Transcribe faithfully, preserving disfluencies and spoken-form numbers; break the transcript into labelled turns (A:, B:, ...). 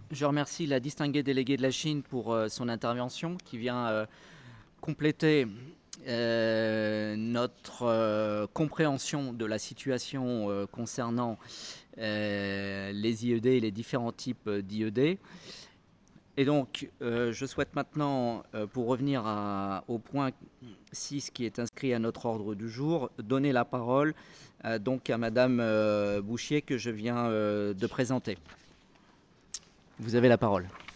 A: Je remercie la distinguée déléguée de la Chine pour euh, son intervention qui vient euh, compléter euh, notre euh, compréhension de la situation euh, concernant euh, les I E D et les différents types d'I E D. Et donc, euh, je souhaite maintenant, euh, pour revenir à- au point six qui est inscrit à notre ordre du jour, donner la parole euh, donc à Madame euh, Bouchier que je viens euh, de présenter. Vous avez la parole.